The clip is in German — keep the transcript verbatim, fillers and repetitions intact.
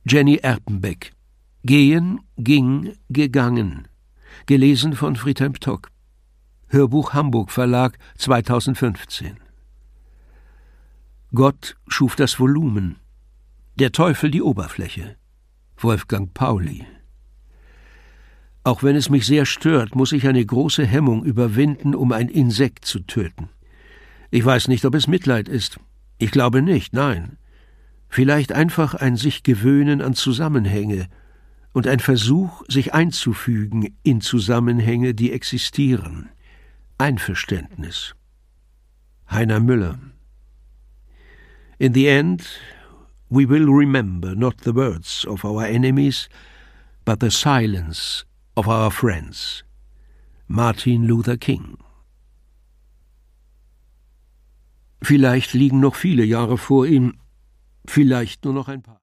Jenny Erpenbeck. Gehen, ging, gegangen. Gelesen von Friedhelm Tock. Hörbuch Hamburg Verlag zweitausendfünfzehn. Gott schuf das Volumen, der Teufel die Oberfläche. Wolfgang Pauli. Auch wenn es mich sehr stört, muss ich eine große Hemmung überwinden, um ein Insekt zu töten. Ich weiß nicht, ob es Mitleid ist. Ich glaube nicht, nein. Vielleicht einfach ein sich gewöhnen an Zusammenhänge und ein Versuch, sich einzufügen in Zusammenhänge, die existieren. Einverständnis. Heiner Müller. In the end, we will remember not the words of our enemies, but the silence of our friends. Martin Luther King. Vielleicht liegen noch viele Jahre vor ihm, vielleicht nur noch ein paar.